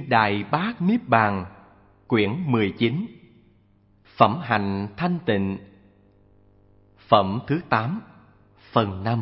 Đại Bát Niết Bàn, quyển 19, Phẩm Hạnh Thanh Tịnh, phẩm thứ 8, phần 5.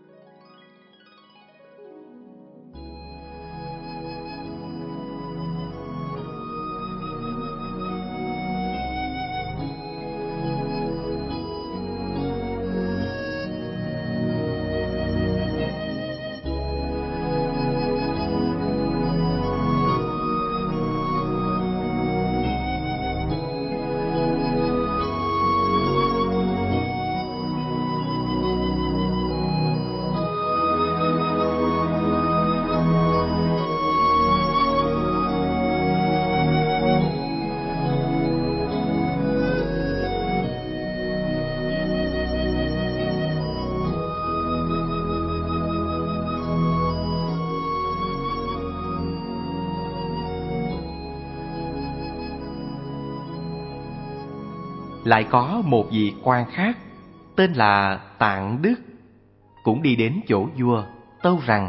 Lại có một vị quan khác tên là Tạng Đức, cũng đi đến chỗ vua tâu rằng: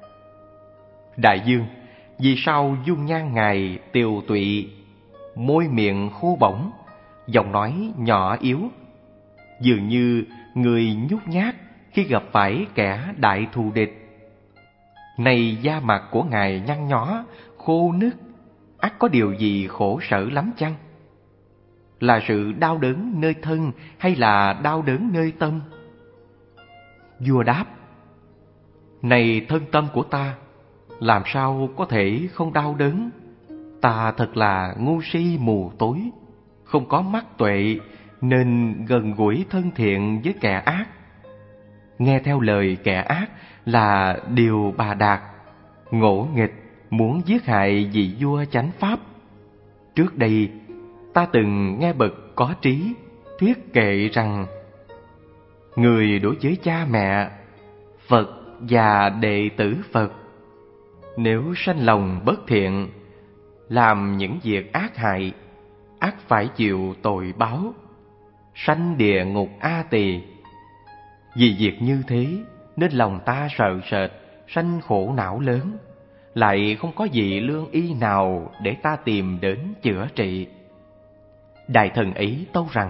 Đại vương, vì sao dung nhan ngài tiều tụy, môi miệng khô bỏng, giọng nói nhỏ yếu, dường như người nhút nhát khi gặp phải kẻ đại thù địch. Này da mặt của ngài nhăn nhó, khô nứt, ắt có điều gì khổ sở lắm chăng? Là sự đau đớn nơi thân hay là đau đớn nơi tâm? Vua đáp: Này thân tâm của ta, làm sao có thể không đau đớn? Ta thật là ngu si mù tối, không có mắt tuệ, nên gần gũi thân thiện với kẻ ác. Nghe theo lời kẻ ác là điều bà đạt, ngỗ nghịch muốn giết hại vị vua chánh pháp. Trước đây ta từng nghe bậc có trí thuyết kệ rằng: người đối với cha mẹ, Phật và đệ tử Phật, nếu sanh lòng bất thiện, làm những việc ác hại, ắt phải chịu tội báo, sanh địa ngục A Tỳ. Vì việc như thế nên lòng ta sợ sệt, sanh khổ não lớn, lại không có vị lương y nào để ta tìm đến chữa trị. Đại thần ấy tâu rằng: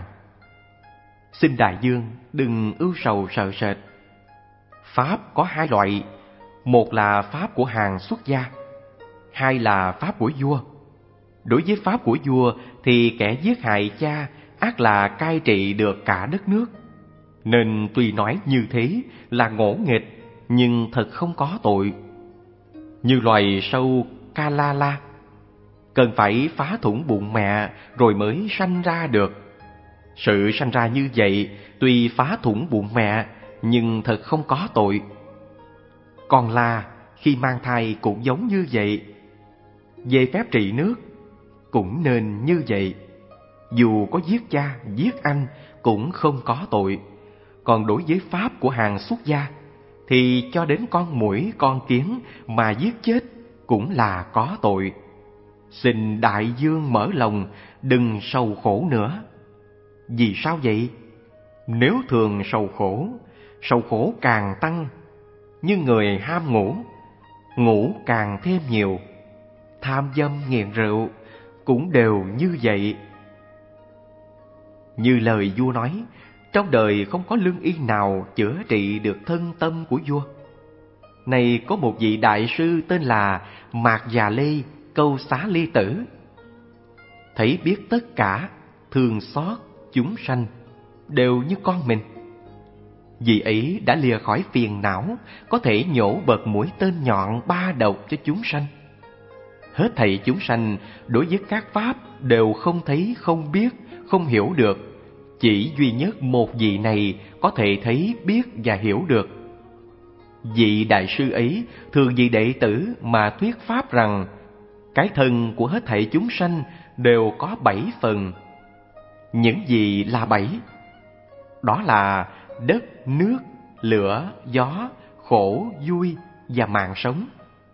Xin đại vương đừng ưu sầu sợ sệt. Pháp có hai loại, một là pháp của hàng xuất gia, hai là pháp của vua. Đối với pháp của vua thì kẻ giết hại cha ắt là cai trị được cả đất nước. Nên tuy nói như thế là ngỗ nghịch, nhưng thật không có tội. Như loài sâu Kalala, cần phải phá thủng bụng mẹ rồi mới sanh ra được. Sự sanh ra như vậy tuy phá thủng bụng mẹ, nhưng thật không có tội. Con la khi mang thai cũng giống như vậy. Về phép trị nước cũng nên như vậy. Dù có giết cha, giết anh cũng không có tội. Còn đối với pháp của hàng xuất gia thì cho đến con muỗi, con kiến mà giết chết cũng là có tội. Xin đại vương mở lòng, đừng sầu khổ nữa. Vì sao vậy? Nếu thường sầu khổ càng tăng. Như người ham ngủ, ngủ càng thêm nhiều. Tham dâm nghiện rượu cũng đều như vậy. Như lời vua nói, trong đời không có lương y nào chữa trị được thân tâm của vua. Này có một vị đại sư tên là Mạc Già Lê Câu Xá Ly Tử, thấy biết tất cả, thương xót chúng sanh đều như con mình. Vì ấy đã lìa khỏi phiền não, có thể nhổ bật mũi tên nhọn ba độc cho chúng sanh. Hết thảy chúng sanh đối với các pháp đều không thấy, không biết, không hiểu được. Chỉ duy nhất một vị này có thể thấy, biết và hiểu được. Vị đại sư ấy thường vì đệ tử mà thuyết pháp rằng cái thân của hết thảy chúng sanh đều có 7 phần. Những gì là 7? Đó là đất, nước, lửa, gió, khổ, vui và mạng sống.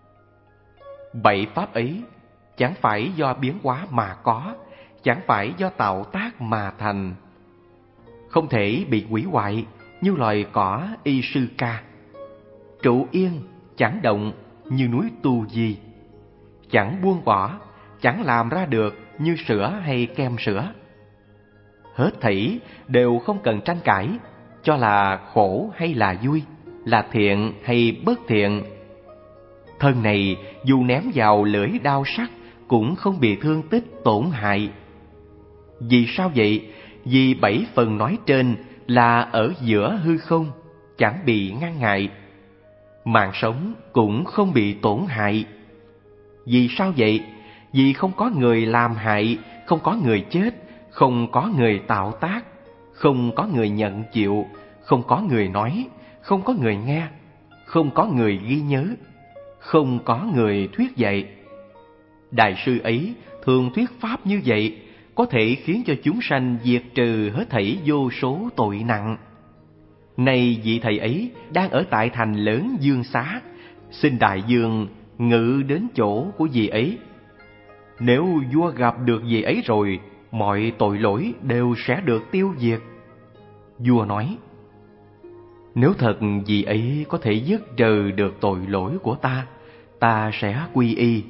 7 pháp ấy chẳng phải do biến hóa mà có, chẳng phải do tạo tác mà thành. Không thể bị hủy hoại như loài cỏ y sư ca, trụ yên chẳng động như núi Tu Di. chẳng buông bỏ, chẳng làm ra được như sữa hay kem sữa. Hết thảy đều không cần tranh cãi, cho là khổ hay là vui, là thiện hay bất thiện. Thân này dù ném vào lưỡi đao sắc cũng không bị thương tích tổn hại. Vì sao vậy? Vì 7 phần nói trên là ở giữa hư không, chẳng bị ngăn ngại. Mạng sống cũng không bị tổn hại. Vì sao vậy? Vì không có người làm hại, không có người chết, không có người tạo tác, không có người nhận chịu, không có người nói, không có người nghe, không có người ghi nhớ, không có người thuyết dạy. Đại sư ấy thường thuyết pháp như vậy, có thể khiến cho chúng sanh diệt trừ hết thảy vô số tội nặng. Này vị thầy ấy đang ở tại thành lớn Dương Xá, xin đại dương ngự đến chỗ của vị ấy. Nếu vua gặp được vị ấy rồi, mọi tội lỗi đều sẽ được tiêu diệt. Vua nói: nếu thật vị ấy có thể dứt trừ được tội lỗi của ta sẽ quy y.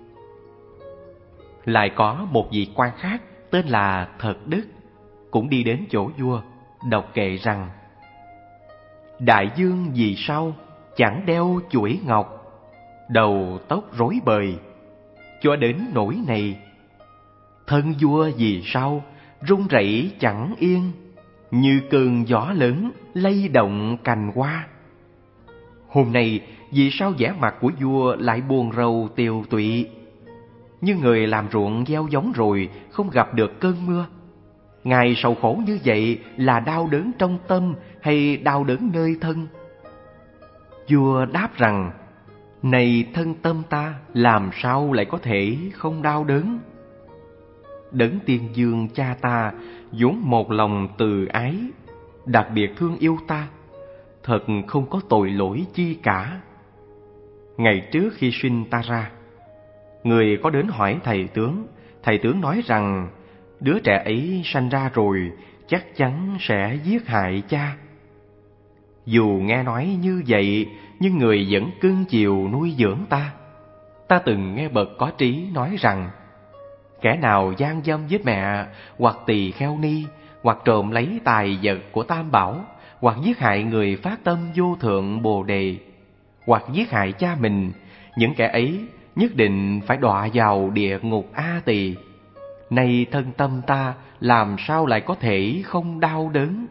Lại có một vị quan khác tên là Thật Đức, cũng đi đến chỗ vua, đọc kệ rằng: đại dương vì sao chẳng đeo chuỗi ngọc, đầu tóc rối bời, cho đến nỗi này. Thân vua vì sao run rẩy chẳng yên, như cơn gió lớn lay động cành hoa. Hôm nay vì sao vẻ mặt của vua lại buồn rầu tiều tụy, như người làm ruộng gieo giống rồi không gặp được cơn mưa. Ngài sầu khổ như vậy là đau đớn trong tâm hay đau đớn nơi thân? Vua đáp rằng: này thân tâm ta, làm sao lại có thể không đau đớn? Đấng Tiên Dương cha ta vốn một lòng từ ái, đặc biệt thương yêu ta, thật không có tội lỗi chi cả. Ngày trước khi sinh ta ra, người có đến hỏi thầy tướng nói rằng đứa trẻ ấy sanh ra rồi chắc chắn sẽ giết hại cha. Dù nghe nói như vậy, nhưng người vẫn cưng chiều nuôi dưỡng ta. Ta từng nghe bậc có trí nói rằng: kẻ nào gian dâm với mẹ, hoặc tỳ kheo ni, hoặc trộm lấy tài vật của Tam Bảo, hoặc giết hại người phát tâm vô thượng Bồ Đề, hoặc giết hại cha mình, những kẻ ấy nhất định phải đọa vào địa ngục A Tỳ. Nay thân tâm ta làm sao lại có thể không đau đớn?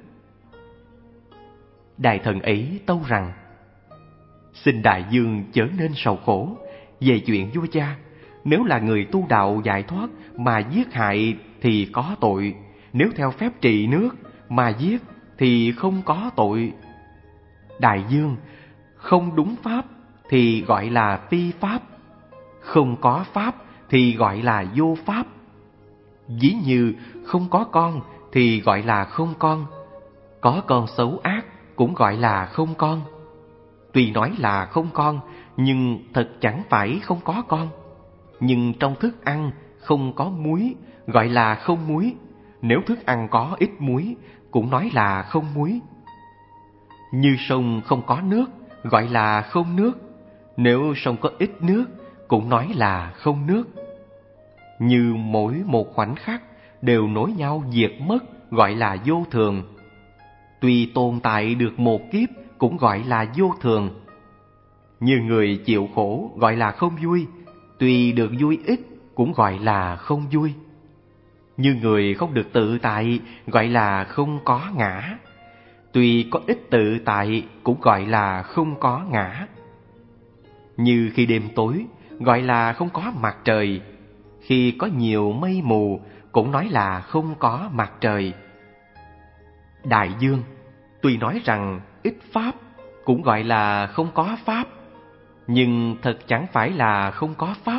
Đại thần ấy tâu rằng: xin đại dương chớ nên sầu khổ về chuyện vua cha. Nếu là người tu đạo giải thoát mà giết hại thì có tội, nếu theo phép trị nước mà giết thì không có tội. Đại dương, không đúng pháp thì gọi là phi pháp, không có pháp thì gọi là vô pháp. Ví như không có con thì gọi là không con, có con xấu ác cũng gọi là không con. Tuy nói là không con, nhưng thật chẳng phải không có con. Nhưng trong thức ăn không có muối, gọi là không muối. Nếu thức ăn có ít muối, cũng nói là không muối. Như sông không có nước, gọi là không nước. Nếu sông có ít nước, cũng nói là không nước. Như mỗi một khoảnh khắc đều nối nhau diệt mất, gọi là vô thường. Tuy tồn tại được một kiếp, cũng gọi là vô thường. Như người chịu khổ gọi là không vui, tuy được vui ít cũng gọi là không vui. Như người không được tự tại gọi là không có ngã, tuy có ít tự tại cũng gọi là không có ngã. Như khi đêm tối gọi là không có mặt trời, khi có nhiều mây mù cũng nói là không có mặt trời. Đại dương, tuy nói rằng ít pháp cũng gọi là không có pháp, nhưng thật chẳng phải là không có pháp.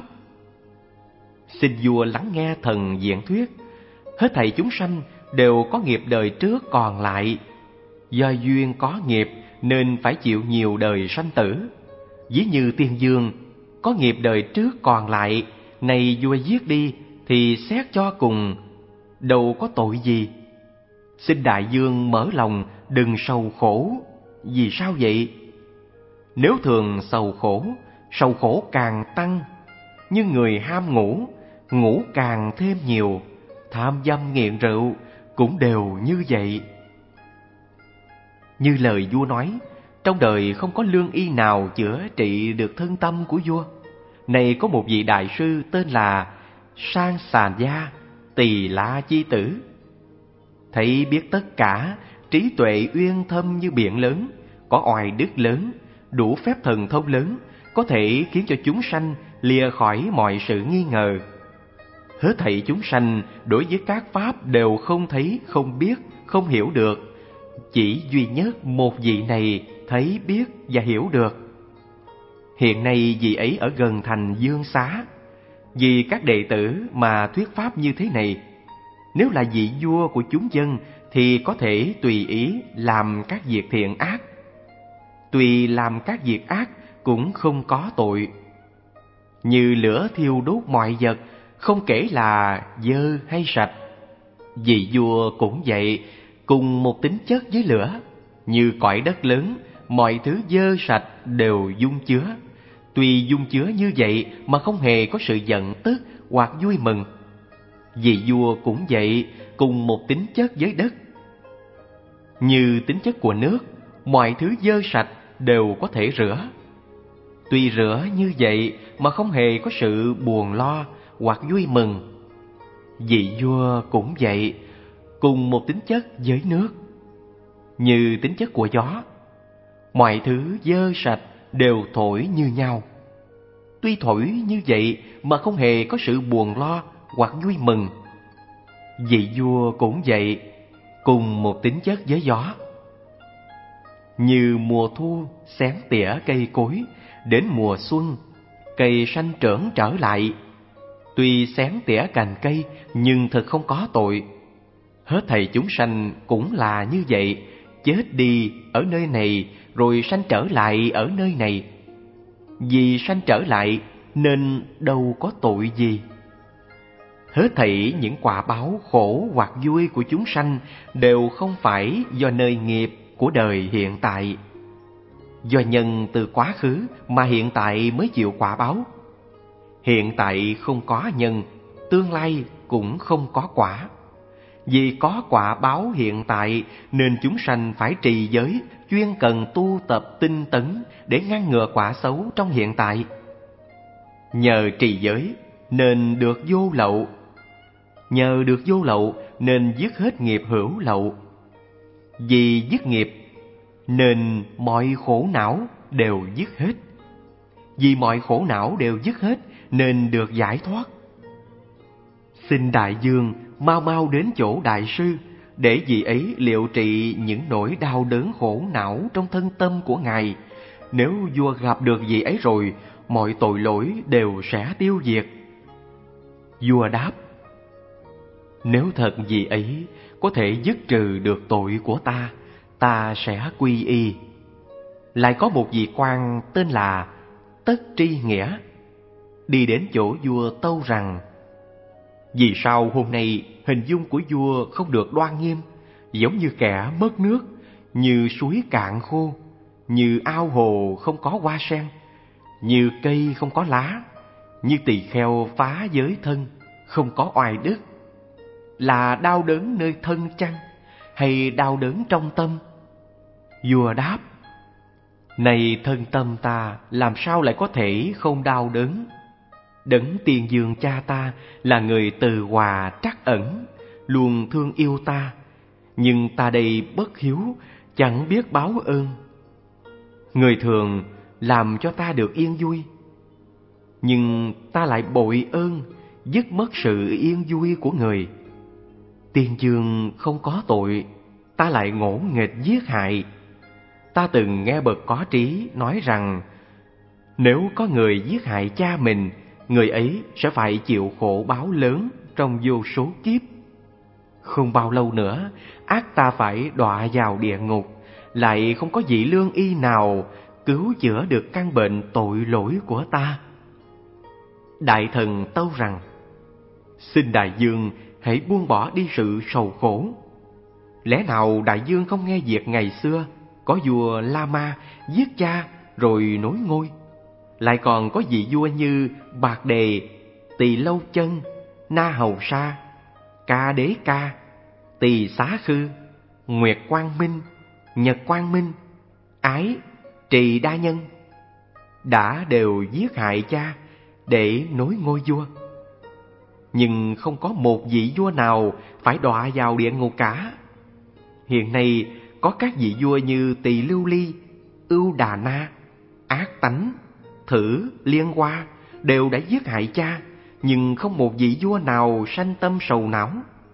Xin vua lắng nghe thần diễn thuyết. Hết thảy chúng sanh đều có nghiệp đời trước còn lại. Do duyên có nghiệp nên phải chịu nhiều đời sanh tử. Ví như Tiên Dương có nghiệp đời trước còn lại, này vua giết đi thì xét cho cùng, đâu có tội gì. Xin đại dương mở lòng đừng sầu khổ. Vì sao vậy? Nếu thường sầu khổ càng tăng. như người ham ngủ, ngủ càng thêm nhiều. Tham dâm nghiện rượu cũng đều như vậy. Như lời vua nói, trong đời không có lương y nào chữa trị được thân tâm của vua. Này có một vị đại sư tên là Sang Sàn Gia Tỳ La Chi Tử. Thấy biết tất cả, trí tuệ uyên thâm như biển lớn, có oai đức lớn, đủ phép thần thông lớn, có thể khiến cho chúng sanh lìa khỏi mọi sự nghi ngờ. Hết thảy chúng sanh đối với các pháp đều không thấy, không biết, không hiểu được. Chỉ duy nhất một vị này thấy, biết và hiểu được. Hiện nay vị ấy ở gần thành Dương Xá. Vì các đệ tử mà thuyết pháp như thế này. Nếu là vị vua của chúng dân thì có thể tùy ý làm các việc thiện ác. Tùy làm các việc ác cũng không có tội. Như lửa thiêu đốt mọi vật, không kể là dơ hay sạch. Vị vua cũng vậy, cùng một tính chất với lửa. Như cõi đất lớn, mọi thứ dơ sạch đều dung chứa. Tuy dung chứa như vậy mà không hề có sự giận tức hoặc vui mừng. Vị vua cũng vậy, cùng một tính chất với đất. Như tính chất của nước, mọi thứ dơ sạch đều có thể rửa. Tuy rửa như vậy mà không hề có sự buồn lo hoặc vui mừng. Vị vua cũng vậy, cùng một tính chất với nước. Như tính chất của gió, mọi thứ dơ sạch đều thổi như nhau. Tuy thổi như vậy mà không hề có sự buồn lo hoặc vui mừng. Vị vua cũng vậy, cùng một tính chất với gió. Như mùa thu xén tỉa cây cối, đến mùa xuân cây sanh trưởng trở lại. Tuy xén tỉa cành cây nhưng thật không có tội. Hết thảy chúng sanh cũng là như vậy, chết đi ở nơi này rồi sanh trở lại ở nơi này. Vì sanh trở lại nên đâu có tội gì. Hết thảy những quả báo khổ hoặc vui của chúng sanh đều không phải do nơi nghiệp của đời hiện tại. Do nhân từ quá khứ mà hiện tại mới chịu quả báo. Hiện tại không có nhân, tương lai cũng không có quả. Vì có quả báo hiện tại nên chúng sanh phải trì giới, chuyên cần tu tập tinh tấn để ngăn ngừa quả xấu trong hiện tại. Nhờ trì giới nên được vô lậu. Nhờ được vô lậu nên dứt hết nghiệp hữu lậu. Vì dứt nghiệp nên mọi khổ não đều dứt hết. Vì mọi khổ não đều dứt hết nên được giải thoát. Xin đại dương mau mau đến chỗ đại sư để vị ấy liệu trị những nỗi đau đớn khổ não trong thân tâm của ngài. Nếu vua gặp được vị ấy rồi, mọi tội lỗi đều sẽ tiêu diệt. Vua đáp: nếu thật vị ấy có thể dứt trừ được tội của ta, ta sẽ quy y. Lại có một vị quan tên là Tất Tri Nghĩa đi đến chỗ vua tâu rằng: vì sao hôm nay hình dung của vua không được đoan nghiêm, giống như kẻ mất nước, như suối cạn khô, như ao hồ không có hoa sen, như cây không có lá, như tỳ kheo phá giới thân, không có oai đức. Là đau đớn nơi thân chăng, hay đau đớn trong tâm? Vua đáp: này thân tâm ta làm sao lại có thể không đau đớn? Đấng Tiền Dương cha ta là người từ hòa trắc ẩn, luôn thương yêu ta, nhưng ta đây bất hiếu, chẳng biết báo ơn. Người thường làm cho ta được yên vui, nhưng ta lại bội ơn, dứt mất sự yên vui của người. Tiền Dương không có tội, ta lại ngỗ nghịch giết hại. Ta từng nghe bậc có trí nói rằng, nếu có người giết hại cha mình, người ấy sẽ phải chịu khổ báo lớn trong vô số kiếp. Không bao lâu nữa, ắt ta phải đọa vào địa ngục, lại không có vị lương y nào cứu chữa được căn bệnh tội lỗi của ta. Đại thần tâu rằng: xin đại dương hãy buông bỏ đi sự sầu khổ. Lẽ nào đại dương không nghe việc ngày xưa có vua La Ma giết cha rồi nối ngôi? Lại còn có vị vua như Bạc Đề, Tỳ Lâu Chân, Na Hầu Sa, Ca Đế Ca, Tỳ Xá Khư, Nguyệt Quang Minh, Nhật Quang Minh, Ái, Trì Đa Nhân, đã đều giết hại cha để nối ngôi vua. Nhưng không có một vị vua nào phải đọa vào địa ngục cả. Hiện nay có các vị vua như Tỳ Lưu Ly, Ưu Đà Na, Ác Tánh, Thử, Liên Hoa đều đã giết hại cha, nhưng không một vị vua nào sanh tâm sầu não.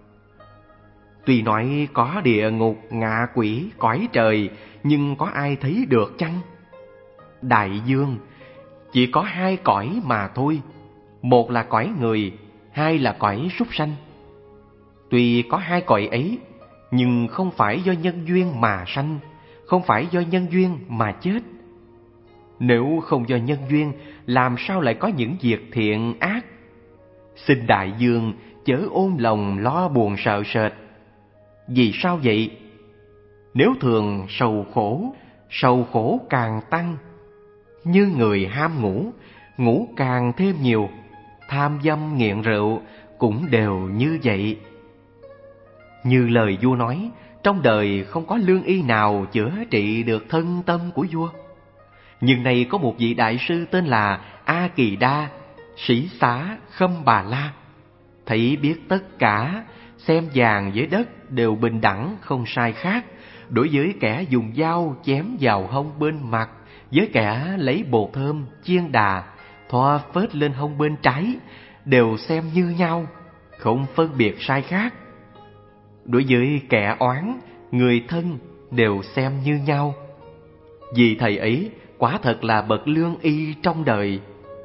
Tuy nói có địa ngục, ngạ quỷ, cõi trời, nhưng có ai thấy được chăng? Đại dương, chỉ có hai cõi mà thôi. Một là cõi người, hai là cõi súc sanh. Tuy có hai cõi ấy, nhưng không phải do nhân duyên mà sanh, không phải do nhân duyên mà chết. Nếu không do nhân duyên, làm sao lại có những việc thiện ác? Xin đại dương chớ ôm lòng lo buồn sợ sệt. Vì sao vậy? Nếu thường sầu khổ càng tăng. Như người ham ngủ, ngủ càng thêm nhiều. Tham dâm nghiện rượu cũng đều như vậy. Như lời vua nói, trong đời không có lương y nào chữa trị được thân tâm của vua. Nhưng nay có một vị đại sư tên là A Kỳ Đa, Sĩ Xá Khâm Bà La, thấy biết tất cả, xem vàng với đất đều bình đẳng không sai khác. Đối với kẻ dùng dao chém vào hông bên mặt, với kẻ lấy bột thơm chiên đà thoa phết lên hông bên trái, đều xem như nhau, không phân biệt sai khác. Đối với kẻ oán, người thân đều xem như nhau. Vì thầy ấy quả thật là bậc lương y trong đời.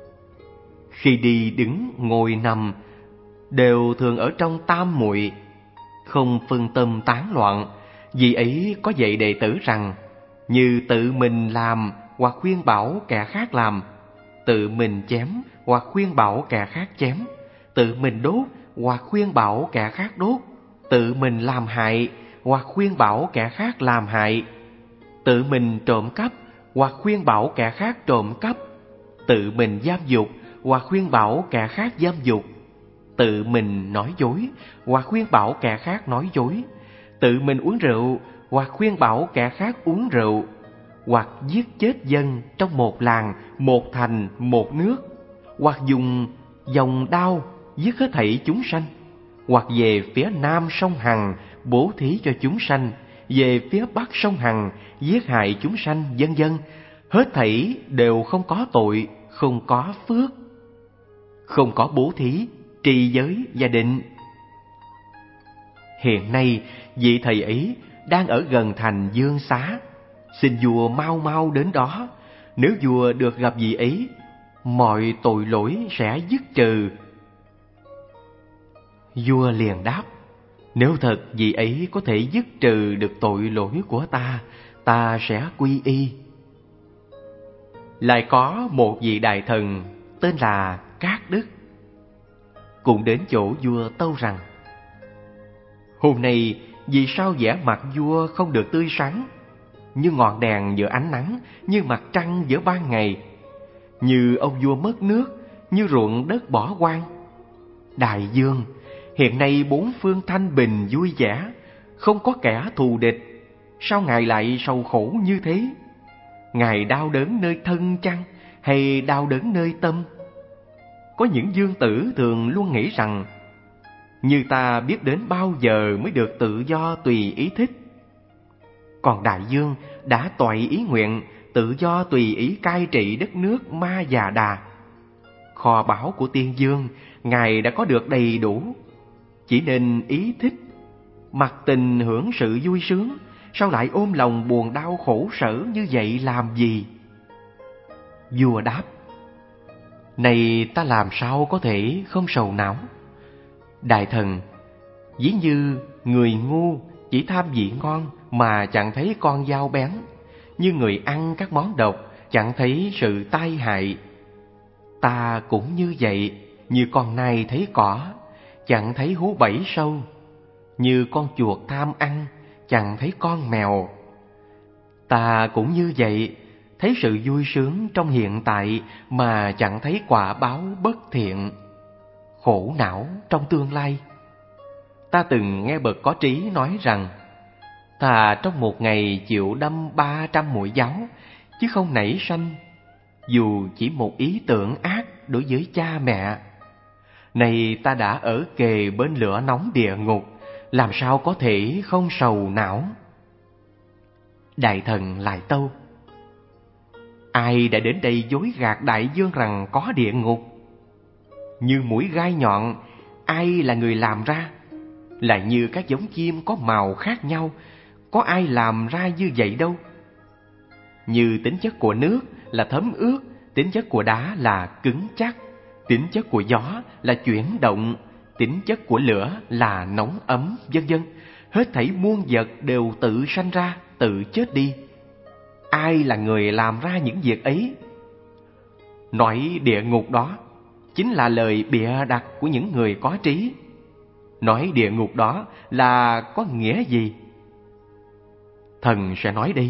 Khi đi đứng ngồi nằm đều thường ở trong tam muội, không phân tâm tán loạn. Vì ấy có dạy đệ tử rằng, như tự mình làm hoặc khuyên bảo kẻ khác làm, tự mình chém hoặc khuyên bảo kẻ khác chém, tự mình đốt hoặc khuyên bảo kẻ khác đốt, tự mình làm hại hoặc khuyên bảo kẻ khác làm hại, tự mình trộm cắp hoặc khuyên bảo kẻ khác trộm cắp, tự mình giam dục hoặc khuyên bảo kẻ khác giam dục, tự mình nói dối hoặc khuyên bảo kẻ khác nói dối, tự mình uống rượu hoặc khuyên bảo kẻ khác uống rượu, hoặc giết chết dân trong một làng, một thành, một nước, hoặc dùng dòng đao giết hết thảy chúng sanh, hoặc về phía nam sông Hằng bố thí cho chúng sanh, về phía bắc sông Hằng giết hại chúng sanh, vân vân. Hết thảy đều không có tội, không có phước, không có bố thí, trì giới và định. Hiện nay vị thầy ấy đang ở gần thành Dương Xá, xin vua mau mau đến đó. Nếu vua được gặp vị ấy, mọi tội lỗi sẽ dứt trừ. Vua liền đáp, nếu thật vị ấy có thể dứt trừ được tội lỗi của ta, ta sẽ quy y. Lại có một vị đại thần tên là Cát Đức, cũng đến chỗ vua tâu rằng, hôm nay vì sao vẻ mặt vua không được tươi sáng, như ngọn đèn giữa ánh nắng, như mặt trăng giữa ban ngày, như ông vua mất nước, như ruộng đất bỏ hoang. Đại dương, hiện nay bốn phương thanh bình vui vẻ, không có kẻ thù địch, sao ngài lại sầu khổ như thế? Ngài đau đớn nơi thân chăng, hay đau đớn nơi tâm? Có những dương tử thường luôn nghĩ rằng, như ta biết đến bao giờ mới được tự do tùy ý thích. Còn đại dương đã toại ý nguyện tự do tùy ý cai trị đất nước Ma Già Đà. Kho báu của tiên dương ngài đã có được đầy đủ, chỉ nên ý thích, mặc tình hưởng sự vui sướng, sao lại ôm lòng buồn đau khổ sở như vậy làm gì? Vua đáp, này ta làm sao có thể không sầu não? Đại thần, ví như người ngu chỉ tham vị ngon mà chẳng thấy con dao bén, như người ăn các món độc chẳng thấy sự tai hại. Ta cũng như vậy, như con nai thấy cỏ chẳng thấy hú bẫy sâu, như con chuột tham ăn chẳng thấy con mèo. Ta cũng như vậy, thấy sự vui sướng trong hiện tại mà chẳng thấy quả báo bất thiện, khổ não trong tương lai. Ta từng nghe bậc có trí nói rằng, thà trong một ngày chịu đâm 300 mũi giáo, chứ không nảy sanh dù chỉ một ý tưởng ác đối với cha mẹ. Này ta đã ở kề bên lửa nóng địa ngục, làm sao có thể không sầu não? Đại thần lại tâu: ai đã đến đây dối gạt đại vương rằng có địa ngục? Như mũi gai nhọn, ai là người làm ra? Lại như các giống chim có màu khác nhau, có ai làm ra như vậy đâu. Như tính chất của nước là thấm ướt, tính chất của đá là cứng chắc, tính chất của gió là chuyển động, tính chất của lửa là nóng ấm, vân vân. Hết thảy muôn vật đều tự sanh ra, tự chết đi. Ai là người làm ra những việc ấy? Nói địa ngục đó chính là lời bịa đặt của những người có trí. Nói địa ngục đó là có nghĩa gì? Thần sẽ nói đây.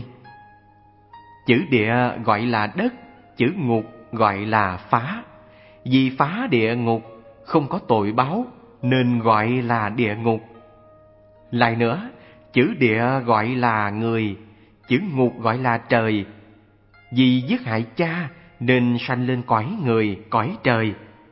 Chữ địa gọi là đất, chữ ngục gọi là phá. Vì phá địa ngục không có tội báo nên gọi là địa ngục. Lại nữa, chữ địa gọi là người, chữ ngục gọi là trời. Vì giết hại cha nên sanh lên cõi người, cõi trời.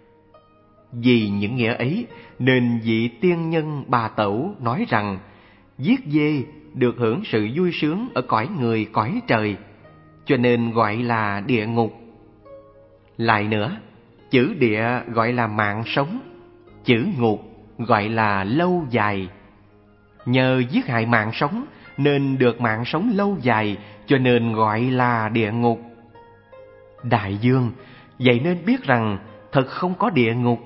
Vì những nghĩa ấy nên vị tiên nhân Bà Tẩu nói rằng giết dê được hưởng sự vui sướng ở cõi người, cõi trời, cho nên gọi là địa ngục. Lại nữa, chữ địa gọi là mạng sống, chữ ngục gọi là lâu dài. Nhờ giết hại mạng sống nên được mạng sống lâu dài, cho nên gọi là địa ngục. Đại vương, vậy nên biết rằng thật không có địa ngục.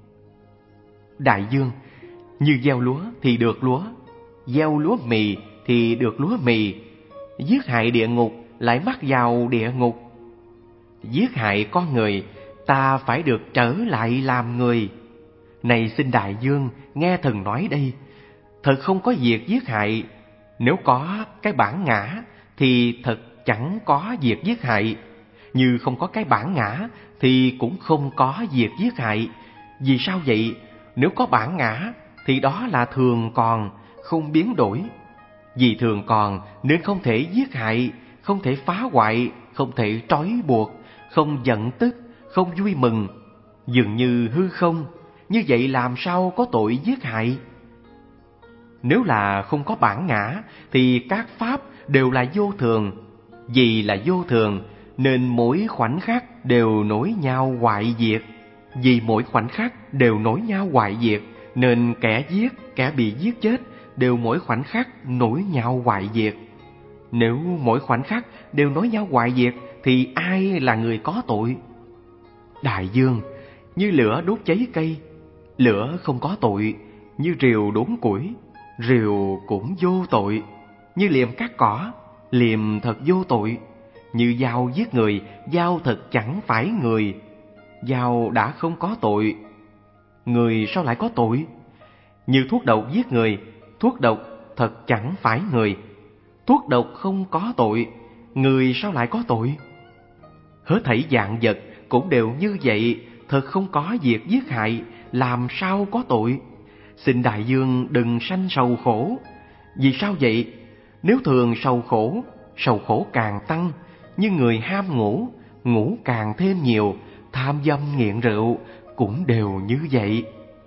Đại vương, như gieo lúa thì được lúa, gieo lúa mì thì được lúa mì. Giết hại địa ngục lại mắc vào địa ngục. Giết hại con người, ta phải được trở lại làm người. Này xin đại vương nghe thần nói đây, thật không có việc giết hại. Nếu có cái bản ngã thì thật chẳng có việc giết hại. Như không có cái bản ngã thì cũng không có việc giết hại. Vì sao vậy? Nếu có bản ngã thì đó là thường còn, không biến đổi. Vì thường còn nên không thể giết hại, không thể phá hoại, không thể trói buộc, không giận tức, không vui mừng. Dường như hư không, như vậy làm sao có tội giết hại? Nếu là không có bản ngã thì các pháp đều là vô thường. Vì là vô thường nên mỗi khoảnh khắc đều nối nhau hoại diệt. Vì mỗi khoảnh khắc đều nối nhau hoại diệt nên kẻ giết, kẻ bị giết chết đều mỗi khoảnh khắc nối nhau hoại diệt. Nếu mỗi khoảnh khắc đều nối nhau hoại diệt thì ai là người có tội? Đại vương, như lửa đốt cháy cây, lửa không có tội. Như rìu đốn củi, rìu cũng vô tội. Như liềm cắt cỏ, liềm thật vô tội. Như dao giết người, dao thật chẳng phải người. Dao đã không có tội, người sao lại có tội? Như thuốc độc giết người, thuốc độc thật chẳng phải người. Thuốc độc không có tội, người sao lại có tội? Hết thảy vạn vật cũng đều như vậy, thật không có việc giết hại, làm sao có tội? Xin đại vương đừng sanh sầu khổ. Vì sao vậy? Nếu thường sầu khổ càng tăng. Như người ham ngủ, ngủ càng thêm nhiều. Tham dâm nghiện rượu cũng đều như vậy.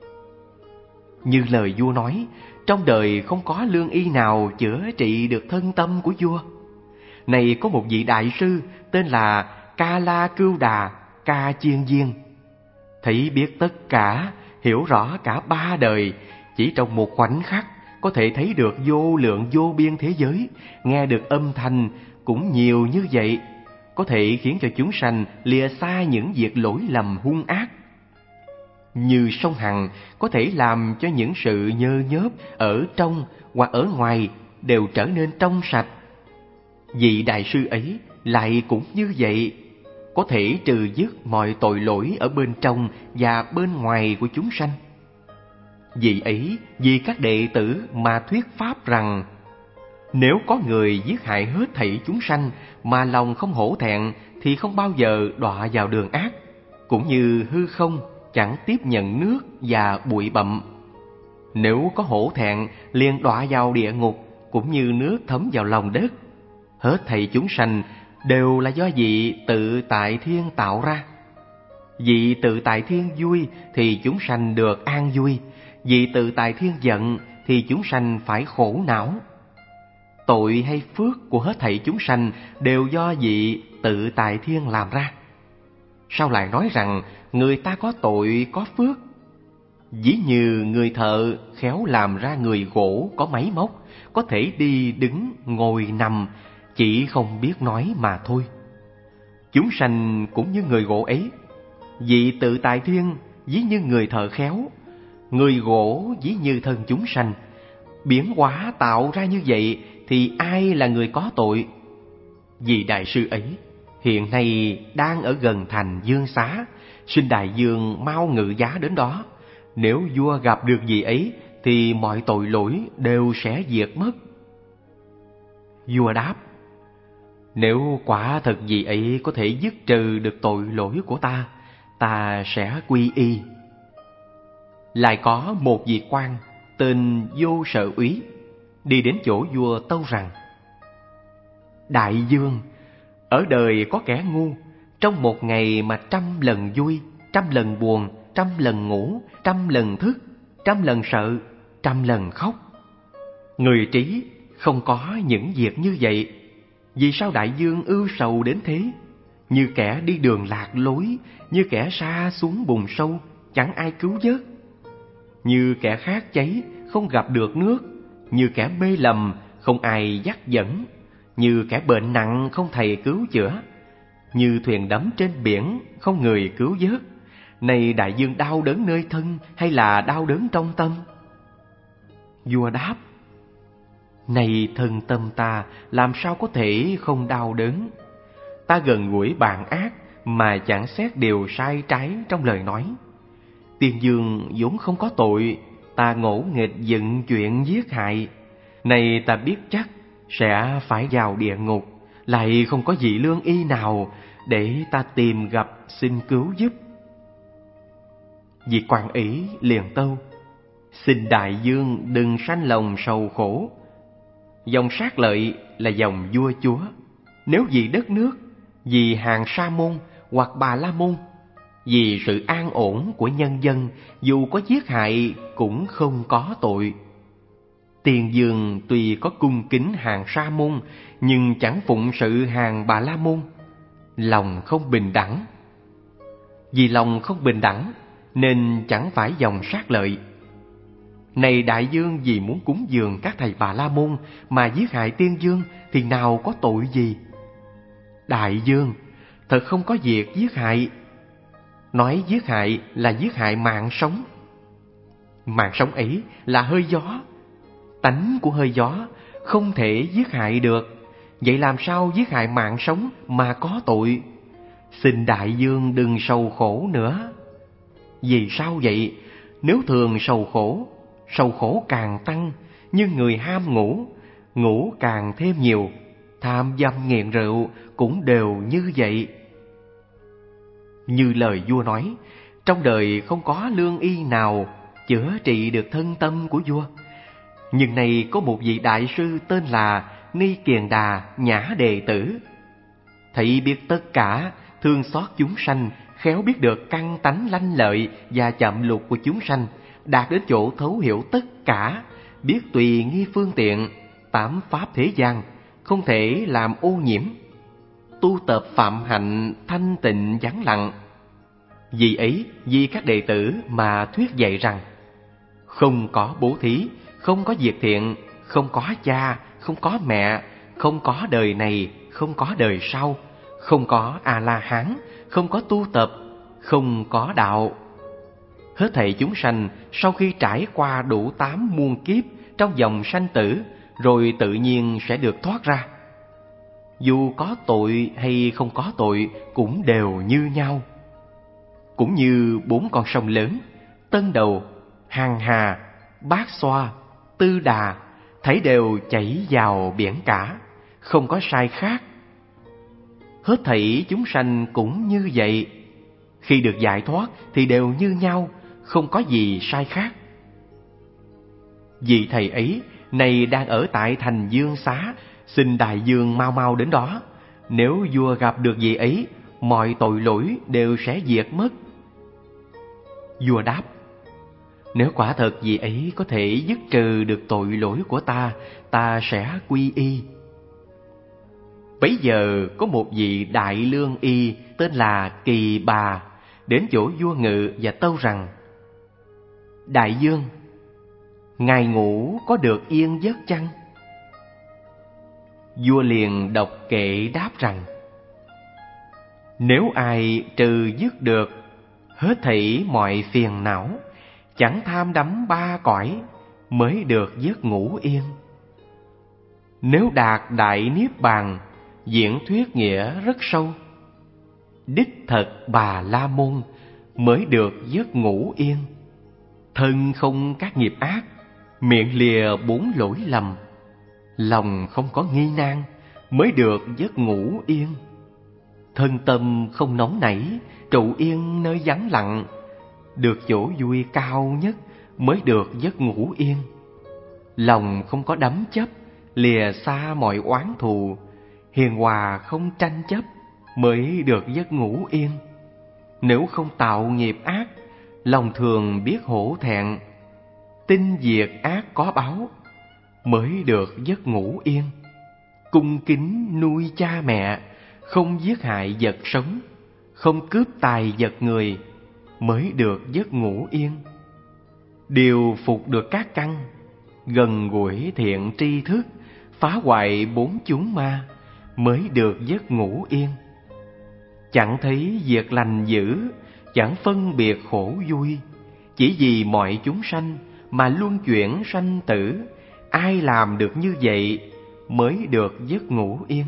Như lời vua nói, trong đời không có lương y nào chữa trị được thân tâm của vua. Này có một vị đại sư tên là Ca La Cưu Đà Ca Chiên Viên, thấy biết tất cả, hiểu rõ cả ba đời, chỉ trong một khoảnh khắc có thể thấy được vô lượng vô biên thế giới, nghe được âm thanh cũng nhiều như vậy, có thể khiến cho chúng sanh lìa xa những việc lỗi lầm hung ác. Như sông Hằng có thể làm cho những sự nhơ nhớp ở trong hoặc ở ngoài đều trở nên trong sạch. Vị đại sư ấy lại cũng như vậy, có thể trừ dứt mọi tội lỗi ở bên trong và bên ngoài của chúng sanh. Vị ấy vì các đệ tử mà thuyết pháp rằng Nếu có người giết hại hết thảy chúng sanh mà lòng không hổ thẹn thì không bao giờ đọa vào đường ác, cũng như hư không chẳng tiếp nhận nước và bụi bặm. Nếu có hổ thẹn liền đọa vào địa ngục, cũng như nước thấm vào lòng đất. Hết thảy chúng sanh đều là do vị tự tại thiên tạo ra. Vị tự tại thiên vui thì chúng sanh được an vui, vị tự tại thiên giận thì chúng sanh phải khổ não. Tội hay phước của hết thảy chúng sanh đều do vị tự tại thiên làm ra. Sao lại nói rằng người ta có tội có phước? Ví như người thợ khéo làm ra người gỗ có máy móc, có thể đi đứng ngồi nằm, chỉ không biết nói mà thôi. Chúng sanh cũng như người gỗ ấy. Vị tự tại thiên ví như người thợ khéo, người gỗ ví như thân chúng sanh. Biến hóa tạo ra như vậy thì ai là người có tội? Vị đại sư ấy hiện nay đang ở gần thành Dương Xá, xin đại dương mau ngự giá đến đó. Nếu vua gặp được vị ấy thì mọi tội lỗi đều sẽ diệt mất. Vua đáp: Nếu quả thật vị ấy có thể dứt trừ được tội lỗi của ta sẽ quy y. Lại có một vị quan tên Vô Sở Úy đi đến chỗ vua tâu rằng: Đại dương, ở đời có kẻ ngu, trong một ngày mà 100 lần vui, 100 lần buồn, 100 lần ngủ, 100 lần thức, 100 lần sợ, 100 lần khóc. Người trí không có những việc như vậy. Vì sao đại dương ưu sầu đến thế? Như kẻ đi đường lạc lối, như kẻ sa xuống bùn sâu, chẳng ai cứu vớt. Như kẻ khát cháy, không gặp được nước. Như kẻ mê lầm, không ai dắt dẫn. Như kẻ bệnh nặng, không thầy cứu chữa. Như thuyền đắm trên biển, không người cứu vớt. Này đại dương đau đớn nơi thân hay là đau đớn trong tâm? Vua đáp: Này thân tâm ta, làm sao có thể không đau đớn? Ta gần gũi bạn ác mà chẳng xét điều sai trái trong lời nói. Tiên dương vốn không có tội, ta ngỗ nghịch dựng chuyện giết hại. Này ta biết chắc sẽ phải vào địa ngục, lại không có vị lương y nào để ta tìm gặp xin cứu giúp. Vị quan ấy liền tâu: Xin đại dương đừng sanh lòng sầu khổ. Dòng Sát Lợi là dòng vua chúa. Nếu vì đất nước, vì hàng Sa môn hoặc Bà La môn, vì sự an ổn của nhân dân, dù có giết hại cũng không có tội. Tiền dương tuy có cung kính hàng Sa môn, nhưng chẳng phụng sự hàng Bà La môn. Lòng không bình đẳng. Vì lòng không bình đẳng nên chẳng phải dòng Sát Lợi. Này đại dương, vì muốn cúng dường các thầy Bà La môn mà giết hại tiên dương thì nào có tội gì? Đại dương, thật không có việc giết hại. Nói giết hại là giết hại mạng sống. Mạng sống ấy là hơi gió. Tánh của hơi gió không thể giết hại được. Vậy làm sao giết hại mạng sống mà có tội? Xin đại dương đừng sầu khổ nữa. Vì sao vậy? Nếu thường sầu khổ càng tăng. Như người ham ngủ, ngủ càng thêm nhiều. Tham dâm nghiện rượu cũng đều như vậy. Như lời vua nói, trong đời không có lương y nào chữa trị được thân tâm của vua. Nhưng nay có một vị đại sư tên là Ni Kiền Đà Nhã Đệ Tử. Thấy biết tất cả, thương xót chúng sanh, khéo biết được căn tánh lanh lợi và chậm lục của chúng sanh, đạt đến chỗ thấu hiểu tất cả, biết tùy nghi phương tiện, tám pháp thế gian, không thể làm ô nhiễm. Tu tập phạm hạnh thanh tịnh vắng lặng. Vì ấy, vì các đệ tử mà thuyết dạy rằng: Không có bố thí, không có việc thiện, không có cha, không có mẹ, không có đời này, không có đời sau, không có A-la-hán, không có tu tập, không có đạo. Hết thảy chúng sanh sau khi trải qua đủ 8 muôn kiếp trong dòng sanh tử, rồi tự nhiên sẽ được thoát ra. Dù có tội hay không có tội cũng đều như nhau. Cũng như 4 con sông lớn: Tân Đầu, Hằng Hà, Bát Xoa, Tư Đà, thảy đều chảy vào biển cả, không có sai khác. Hết thảy chúng sanh cũng như vậy, khi được giải thoát thì đều như nhau, không có gì sai khác. Vị thầy ấy này đang ở tại thành Dương Xá, xin đại dương mau mau đến đó. Nếu vua gặp được vị ấy, mọi tội lỗi đều sẽ diệt mất. Vua đáp: nếu quả thật vị ấy có thể dứt trừ được tội lỗi của ta sẽ quy y. Bấy giờ có một vị đại lương y tên là Kỳ Bà đến chỗ vua Ngự và tâu rằng: đại vương, ngài ngủ có được yên giấc chăng? Vua liền đọc kệ đáp rằng: nếu ai trừ dứt được hết thảy mọi phiền não, chẳng tham đắm ba cõi, mới được giấc ngủ yên. Nếu đạt đại niết bàn, diễn thuyết nghĩa rất sâu, đích thật Bà La Môn, mới được giấc ngủ yên. Thân không các nghiệp ác, miệng lìa bốn lỗi lầm, lòng không có nghi nan, mới được giấc ngủ yên. Thân tâm không nóng nảy, trụ yên nơi vắng lặng, được chỗ vui cao nhất, mới được giấc ngủ yên. Lòng không có đắm chấp, lìa xa mọi oán thù, hiền hòa không tranh chấp, mới được giấc ngủ yên. Nếu không tạo nghiệp ác, lòng thường biết hổ thẹn, tin diệt ác có báo, mới được giấc ngủ yên. Cung kính nuôi cha mẹ, không giết hại vật sống, không cướp tài vật người, mới được giấc ngủ yên. Điều phục được các căn, gần gũi thiện tri thức, phá hoại bốn chướng ma, mới được giấc ngủ yên. Chẳng thấy việc lành dữ, chẳng phân biệt khổ vui, chỉ vì mọi chúng sanh mà luân chuyển sanh tử. Ai làm được như vậy mới được giấc ngủ yên.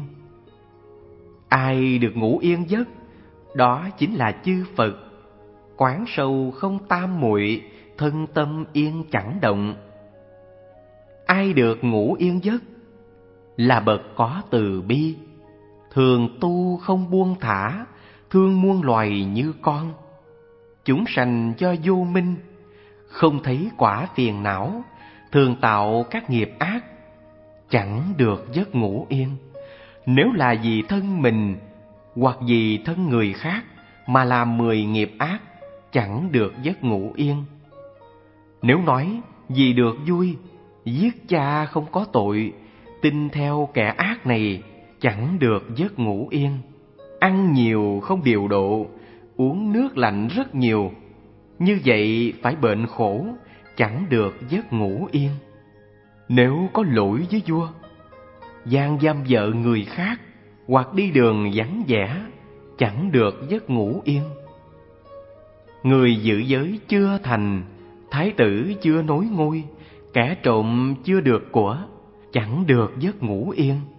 Ai được ngủ yên giấc, đó chính là chư Phật. Quán sâu không tam muội, thân tâm yên chẳng động. Ai được ngủ yên giấc là bậc có từ bi, thường tu không buông thả, thương muôn loài như con. Chúng sanh do vô minh, không thấy quả phiền não, thường tạo các nghiệp ác, chẳng được giấc ngủ yên. Nếu là vì thân mình hoặc vì thân người khác mà làm 10 nghiệp ác, chẳng được giấc ngủ yên. Nếu nói vì được vui, giết cha không có tội, tin theo kẻ ác này, chẳng được giấc ngủ yên. Ăn nhiều không điều độ, uống nước lạnh rất nhiều, như vậy phải bệnh khổ, chẳng được giấc ngủ yên. Nếu có lỗi với vua, gian dâm vợ người khác, hoặc đi đường vắng vẻ, chẳng được giấc ngủ yên. Người giữ giới chưa thành, thái tử chưa nối ngôi, kẻ trộm chưa được của, chẳng được giấc ngủ yên.